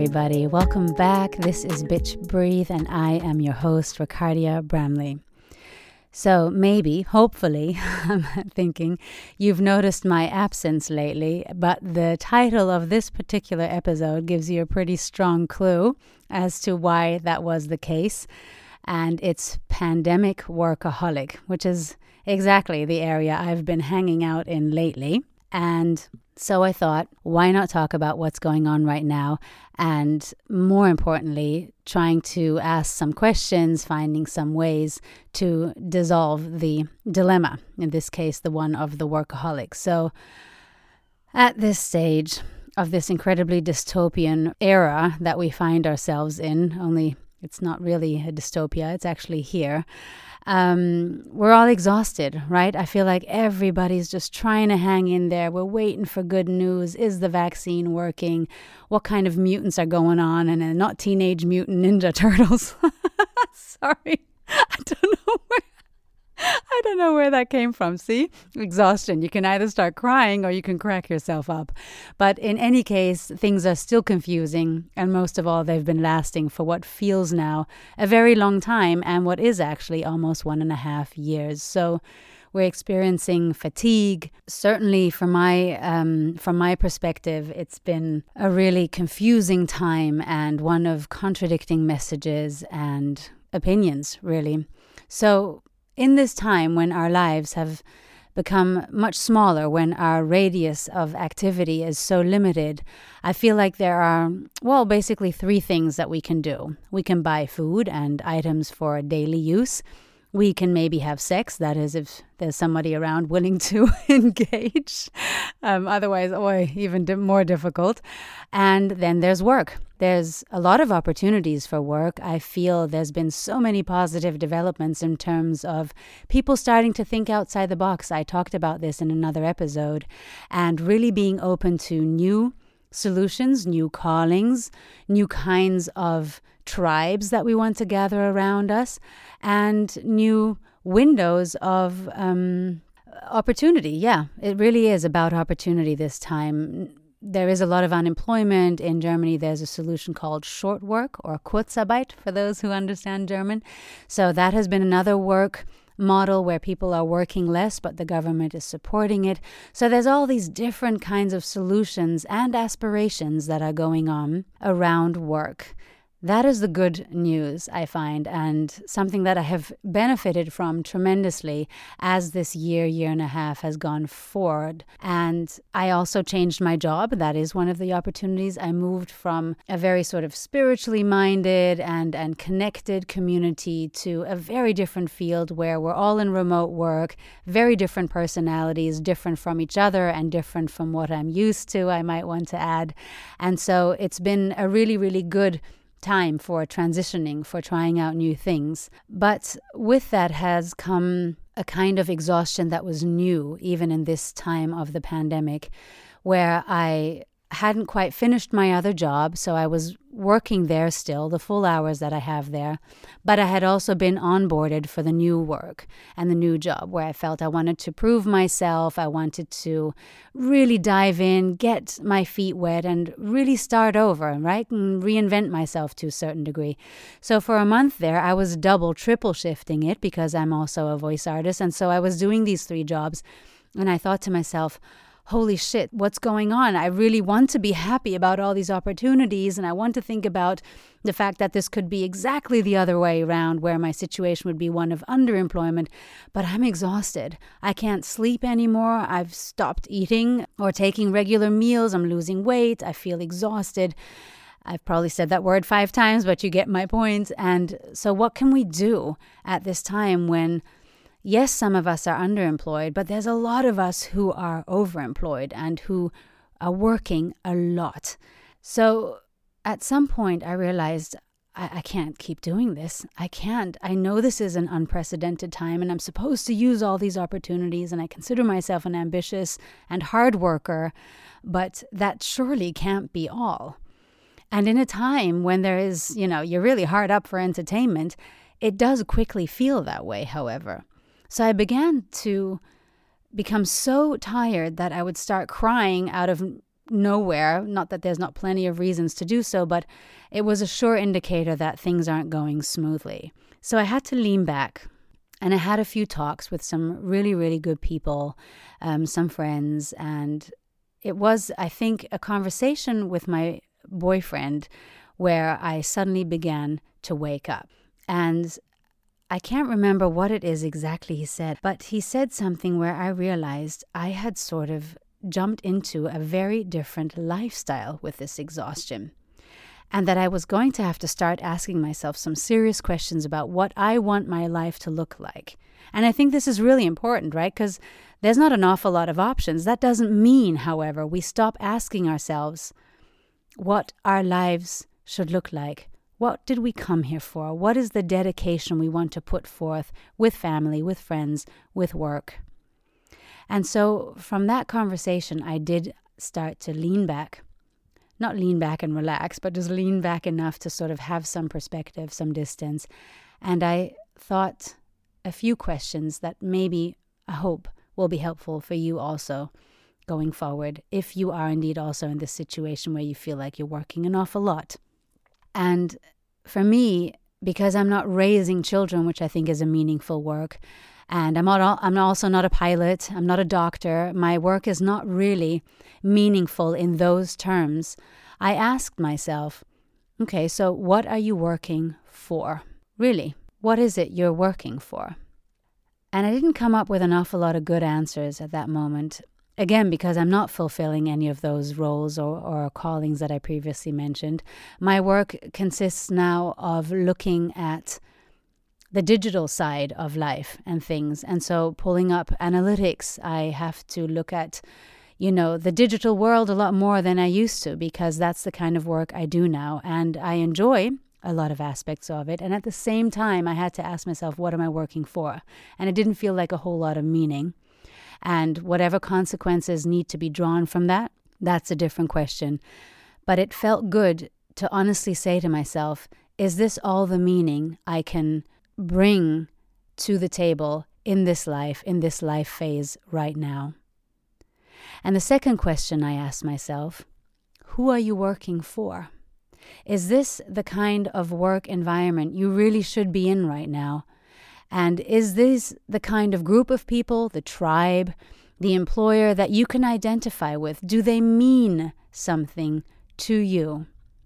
everybody. Welcome back. This is Bitch Breathe, and I am your host, Ricardia Bramley. So maybe, hopefully, I'm thinking you've noticed my absence lately, but the title of this particular episode gives you a pretty strong clue as to why that was the case. And it's Pandemic Workaholic, which is exactly the area I've been hanging out in lately. And so I thought, why not talk about what's going on right now? And more importantly, trying to ask some questions, finding some ways to dissolve the dilemma, in this case, the one of the workaholic. So at this stage of this incredibly dystopian era that we find ourselves in, only it's not really a dystopia, it's actually here. We're all exhausted, right? I feel like everybody's just trying to hang in there. We're waiting for good news. Is the vaccine working? What kind of mutants are going on? And not Teenage Mutant Ninja Turtles. Sorry. I don't know where that came from. See? Exhaustion. You can either start crying or you can crack yourself up. But in any case, things are still confusing. And most of all, they've been lasting for what feels now a very long time and what is actually almost 1.5 years. So we're experiencing fatigue. Certainly from my perspective, it's been a really confusing time and one of contradicting messages and opinions, really. So in this time when our lives have become much smaller, when our radius of activity is so limited, I feel like there are, basically 3 things that we can do. We can buy food and items for daily use. We can maybe have sex, that is, if there's somebody around willing to engage. Otherwise, even more difficult. And then there's work. There's a lot of opportunities for work. I feel there's been so many positive developments in terms of people starting to think outside the box. I talked about this in another episode, and really being open to new solutions, new callings, new kinds of tribes that we want to gather around us, and new windows of opportunity. Yeah, it really is about opportunity this time. There is a lot of unemployment. In Germany, there's a solution called short work or Kurzarbeit for those who understand German. So that has been another work model where people are working less, but the government is supporting it. So there's all these different kinds of solutions and aspirations that are going on around work. That is the good news, I find, and something that I have benefited from tremendously as this year and a half has gone forward. And I also changed my job. That is one of the opportunities. I moved from a very sort of spiritually minded and connected community to a very different field where we're all in remote work, very different personalities, different from each other and different from what I'm used to, I might want to add. And so it's been a really, really good time for transitioning, for trying out new things. But with that has come a kind of exhaustion that was new, even in this time of the pandemic, where I hadn't quite finished my other job, so I was working there still, the full hours that I have there, but I had also been onboarded for the new work and the new job where I felt I wanted to prove myself, I wanted to really dive in, get my feet wet and really start over, right, and reinvent myself to a certain degree. So for a month there, I was triple shifting it because I'm also a voice artist, and so I was doing these 3 jobs, and I thought to myself, holy shit, what's going on? I really want to be happy about all these opportunities, and I want to think about the fact that this could be exactly the other way around, where my situation would be one of underemployment, but I'm exhausted. I can't sleep anymore. I've stopped eating or taking regular meals. I'm losing weight. I feel exhausted. I've probably said that word 5 times, but you get my point. And so what can we do at this time when, yes, some of us are underemployed, but there's a lot of us who are overemployed and who are working a lot. So at some point I realized I can't keep doing this. I can't. I know this is an unprecedented time and I'm supposed to use all these opportunities, and I consider myself an ambitious and hard worker, but that surely can't be all. And in a time when there is, you're really hard up for entertainment, it does quickly feel that way, however. So I began to become so tired that I would start crying out of nowhere. Not that there's not plenty of reasons to do so, but it was a sure indicator that things aren't going smoothly. So I had to lean back, and I had a few talks with some really, really good people, some friends, and it was, I think, a conversation with my boyfriend where I suddenly began to wake up. And I can't remember what it is exactly he said, but he said something where I realized I had sort of jumped into a very different lifestyle with this exhaustion, and that I was going to have to start asking myself some serious questions about what I want my life to look like. And I think this is really important, right? Because there's not an awful lot of options. That doesn't mean, however, we stop asking ourselves what our lives should look like. What did we come here for? What is the dedication we want to put forth with family, with friends, with work? And so from that conversation, I did start to lean back. Not lean back and relax, but just lean back enough to sort of have some perspective, some distance. And I thought a few questions that maybe, I hope, will be helpful for you also going forward, if you are indeed also in this situation where you feel like you're working an awful lot. And for me, because I'm not raising children, which I think is a meaningful work, and I'm also not a pilot, I'm not a doctor, my work is not really meaningful in those terms, I asked myself, okay, so what are you working for? Really, what is it you're working for? And I didn't come up with an awful lot of good answers at that moment. Again, because I'm not fulfilling any of those roles or callings that I previously mentioned. My work consists now of looking at the digital side of life and things. And so pulling up analytics, I have to look at, the digital world a lot more than I used to, because that's the kind of work I do now. And I enjoy a lot of aspects of it. And at the same time, I had to ask myself, what am I working for? And it didn't feel like a whole lot of meaning. And whatever consequences need to be drawn from that, that's a different question. But it felt good to honestly say to myself, is this all the meaning I can bring to the table in this life phase right now? And the second question I asked myself, who are you working for? Is this the kind of work environment you really should be in right now? And is this the kind of group of people, the tribe, the employer that you can identify with? Do they mean something to you?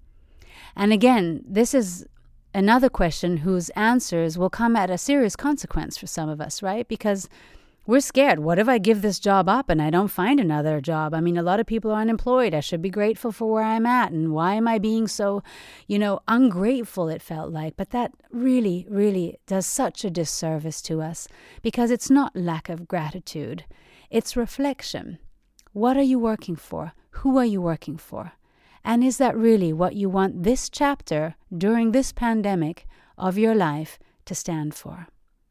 And again, this is another question whose answers will come at a serious consequence for some of us, right? Because we're scared. What if I give this job up and I don't find another job? I mean, a lot of people are unemployed. I should be grateful for where I'm at. And why am I being so, ungrateful, it felt like. But that really, really does such a disservice to us, because it's not lack of gratitude. It's reflection. What are you working for? Who are you working for? And is that really what you want this chapter during this pandemic of your life to stand for?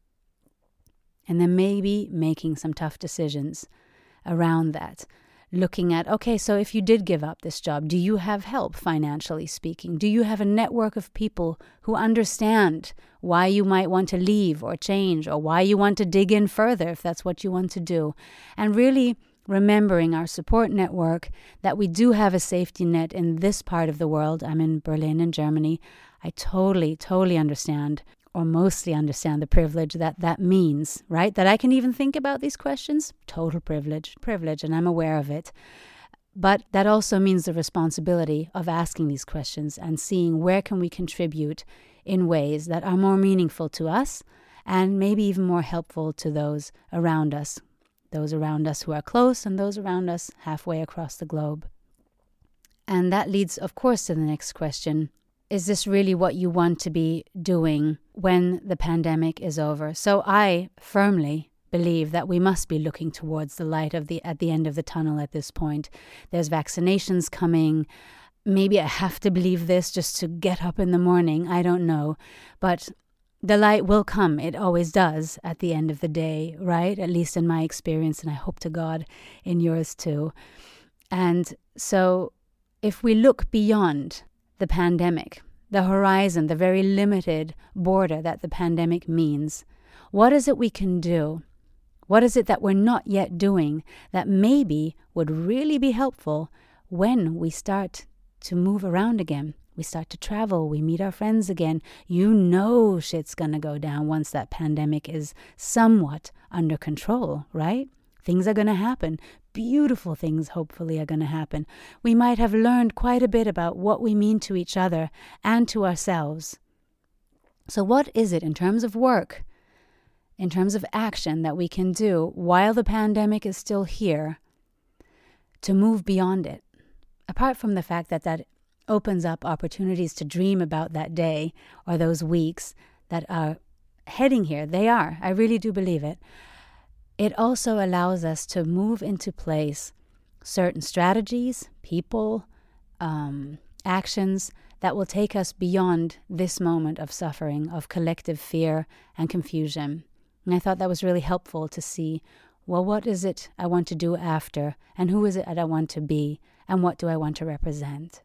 And then maybe making some tough decisions around that. Looking at, okay, so if you did give up this job, do you have help financially speaking? Do you have a network of people who understand why you might want to leave or change, or why you want to dig in further if that's what you want to do? And really remembering our support network, that we do have a safety net in this part of the world. I'm in Berlin in Germany. I totally understand, or mostly understand, the privilege that means, right? That I can even think about these questions. Total privilege, and I'm aware of it. But that also means the responsibility of asking these questions and seeing where can we contribute in ways that are more meaningful to us, and maybe even more helpful to those around us who are close and those around us halfway across the globe. And that leads, of course, to the next question. Is this really what you want to be doing when the pandemic is over? So I firmly believe that we must be looking towards the light at the end of the tunnel at this point. There's vaccinations coming. Maybe I have to believe this just to get up in the morning. I don't know. But the light will come. It always does at the end of the day, right? At least in my experience, and I hope to God in yours too. And so if we look beyond the pandemic, the horizon, the very limited border that the pandemic means, what is it we can do? What is it that we're not yet doing that maybe would really be helpful when we start to move around again. We start to travel, we meet our friends again. You know shit's gonna go down once that pandemic is somewhat under control, right? Things are gonna happen. Beautiful things, hopefully, are gonna happen. We might have learned quite a bit about what we mean to each other and to ourselves. So what is it in terms of work, in terms of action that we can do while the pandemic is still here to move beyond it? Apart from the fact that that opens up opportunities to dream about that day or those weeks that are heading here. They are. I really do believe it. It also allows us to move into place certain strategies, people, actions that will take us beyond this moment of suffering, of collective fear and confusion. And I thought that was really helpful to see, well, what is it I want to do after? And who is it that I want to be? And what do I want to represent?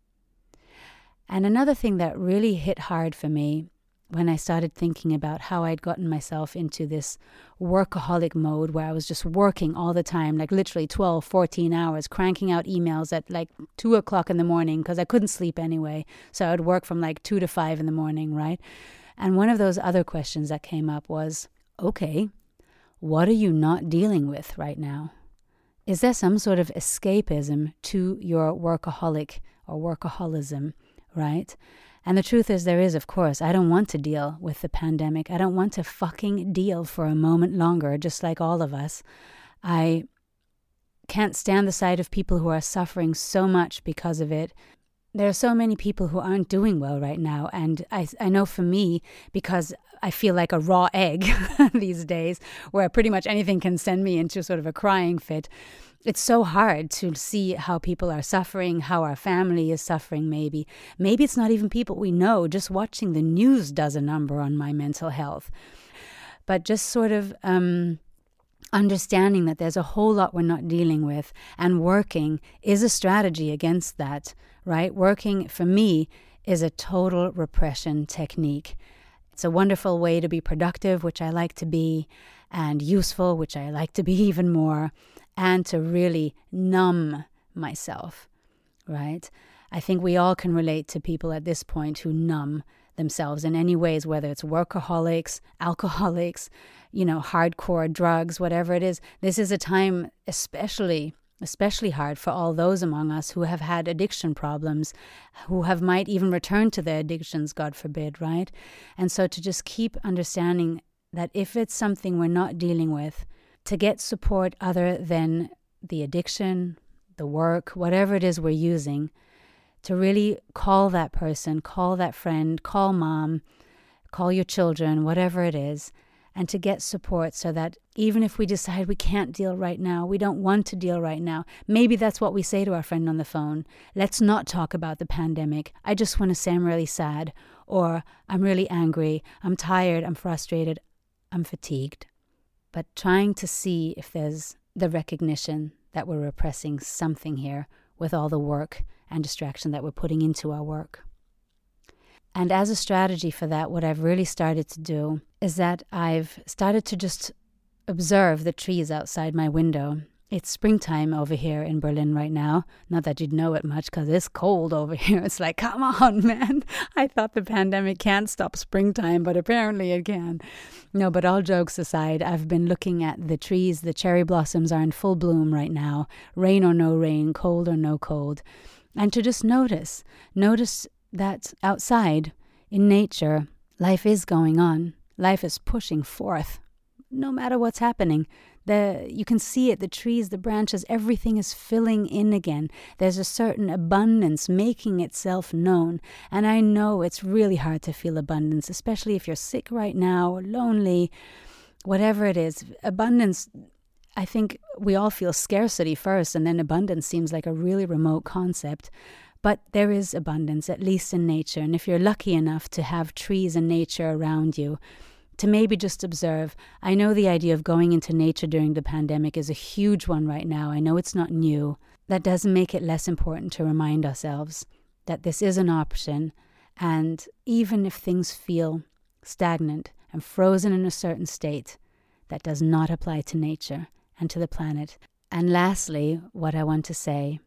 And another thing that really hit hard for me when I started thinking about how I'd gotten myself into this workaholic mode where I was just working all the time, like literally 12, 14 hours, cranking out emails at like 2 o'clock in the morning because I couldn't sleep anyway. So I would work from like 2 to 5 in the morning, right? And one of those other questions that came up was, okay, what are you not dealing with right now? Is there some sort of escapism to your workaholic or workaholism, right? And the truth is there is, of course. I don't want to deal with the pandemic. I don't want to fucking deal for a moment longer, just like all of us. I can't stand the sight of people who are suffering so much because of it. There are so many people who aren't doing well right now. And I know for me, because I feel like a raw egg these days, where pretty much anything can send me into sort of a crying fit. It's so hard to see how people are suffering, how our family is suffering maybe. Maybe it's not even people we know. Just watching the news does a number on my mental health. But just sort of understanding that there's a whole lot we're not dealing with, and working is a strategy against that, right? Working, for me, is a total repression technique. It's a wonderful way to be productive, which I like to be, and useful, which I like to be even more, and to really numb myself, right? I think we all can relate to people at this point who numb themselves in any ways, whether it's workaholics, alcoholics, hardcore drugs, whatever it is. This is a time especially hard for all those among us who have had addiction problems, who might even return to their addictions, God forbid, right? And so to just keep understanding that if it's something we're not dealing with, to get support other than the addiction, the work, whatever it is we're using, to really call that person, call that friend, call mom, call your children, whatever it is, and to get support so that even if we decide we can't deal right now, we don't want to deal right now, maybe that's what we say to our friend on the phone. Let's not talk about the pandemic. I just want to say I'm really sad, or I'm really angry, I'm tired, I'm frustrated, I'm fatigued. But trying to see if there's the recognition that we're repressing something here with all the work and distraction that we're putting into our work. And as a strategy for that, what I've really started to do is that I've started to just observe the trees outside my window. It's springtime over here in Berlin right now. Not that you'd know it much because it's cold over here. It's like, come on, man. I thought the pandemic can't stop springtime, but apparently it can. No, but all jokes aside, I've been looking at the trees. The cherry blossoms are in full bloom right now. Rain or no rain, cold or no cold. And to just notice that outside in nature, life is going on. Life is pushing forth, no matter what's happening. You can see it, the trees, the branches, everything is filling in again. There's a certain abundance making itself known. And I know it's really hard to feel abundance, especially if you're sick right now or lonely, whatever it is. Abundance, I think we all feel scarcity first, and then abundance seems like a really remote concept. But there is abundance, at least in nature. And if you're lucky enough to have trees and nature around you, to maybe just observe. I know the idea of going into nature during the pandemic is a huge one right now. I know it's not new. That doesn't make it less important to remind ourselves that this is an option. And even if things feel stagnant and frozen in a certain state, that does not apply to nature and to the planet. And lastly, what I want to say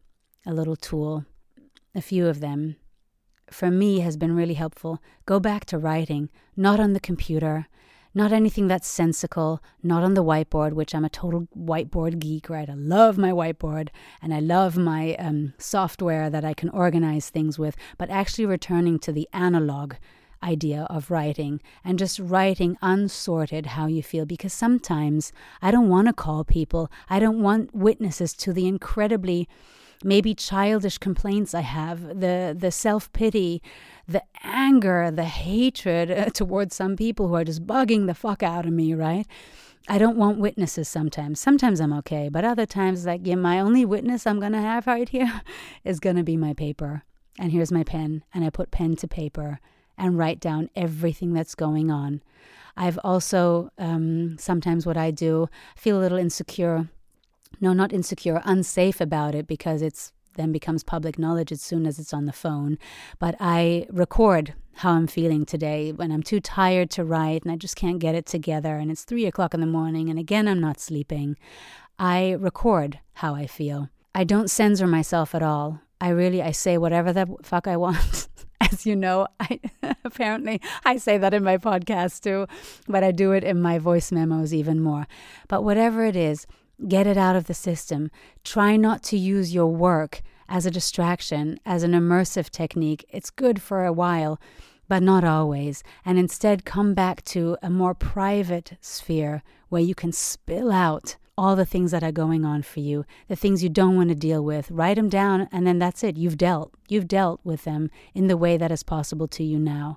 a little tool, a few of them, for me has been really helpful. Go back to writing, not on the computer, not anything that's sensical, not on the whiteboard, which I'm a total whiteboard geek, right? I love my whiteboard and I love my software that I can organize things with, but actually returning to the analog idea of writing and just writing unsorted how you feel, because sometimes I don't want to call people. I don't want witnesses to the incredibly maybe childish complaints I have, the self-pity, the anger, the hatred towards some people who are just bugging the fuck out of me, right? I don't want witnesses sometimes. Sometimes I'm okay, but other times, like, yeah, my only witness I'm going to have right here is going to be my paper. And here's my pen, and I put pen to paper and write down everything that's going on. I've also, sometimes what I do, feel a little insecure. No, not insecure, unsafe about it, because it's then becomes public knowledge as soon as it's on the phone. But I record how I'm feeling today when I'm too tired to write and I just can't get it together and it's 3 o'clock in the morning and again I'm not sleeping. I record how I feel. I don't censor myself at all. I say whatever the fuck I want. As you know, apparently I say that in my podcast too, but I do it in my voice memos even more. But whatever it is, get it out of the system. Try not to use your work as a distraction, as an immersive technique. It's good for a while, but not always. And instead come back to a more private sphere where you can spill out all the things that are going on for you, the things you don't want to deal with. Write them down, and then that's it. You've dealt with them in the way that is possible to you now.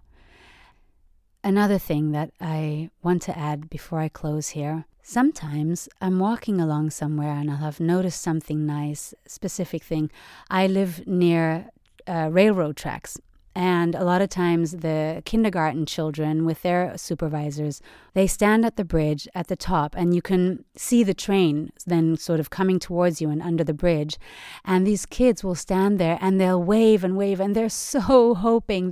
Another thing that I want to add before I close here, sometimes I'm walking along somewhere and I'll have noticed something nice, specific thing. I live near railroad tracks. And a lot of times the kindergarten children with their supervisors, they stand at the bridge at the top and you can see the train then sort of coming towards you and under the bridge. And these kids will stand there and they'll wave and wave, and they're so hoping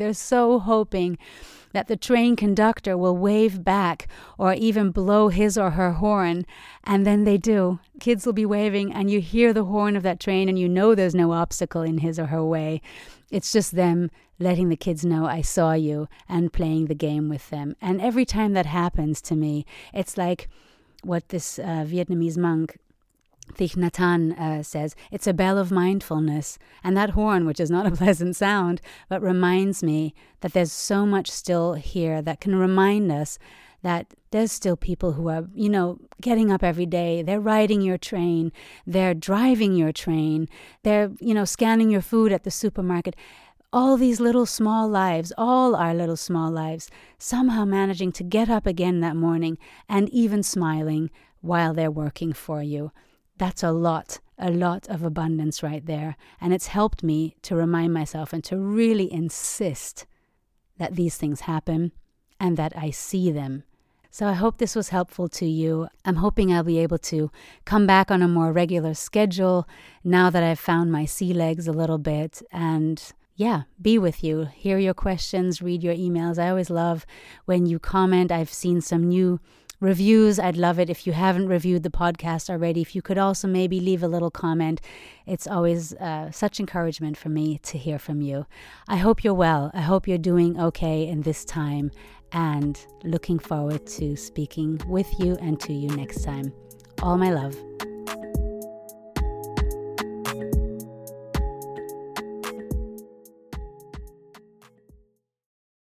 that the train conductor will wave back or even blow his or her horn. And then they do. Kids will be waving and you hear the horn of that train and you know there's no obstacle in his or her way. It's just them letting the kids know I saw you and playing the game with them. And every time that happens to me, it's like what this Vietnamese monk Thich Nhat Hanh says, it's a bell of mindfulness. And that horn, which is not a pleasant sound, but reminds me that there's so much still here that can remind us that there's still people who are, getting up every day. They're riding your train. They're driving your train. They're, scanning your food at the supermarket. All these little small lives, all our little small lives, somehow managing to get up again that morning and even smiling while they're working for you. That's a lot of abundance right there. And it's helped me to remind myself and to really insist that these things happen and that I see them. So I hope this was helpful to you. I'm hoping I'll be able to come back on a more regular schedule now that I've found my sea legs a little bit and be with you, hear your questions, read your emails. I always love when you comment. I've seen some new reviews. I'd love it if you haven't reviewed the podcast already. If you could also maybe leave a little comment. It's always such encouragement for me to hear from you. I hope you're well. I hope you're doing okay in this time, and looking forward to speaking with you and to you next time. All my love.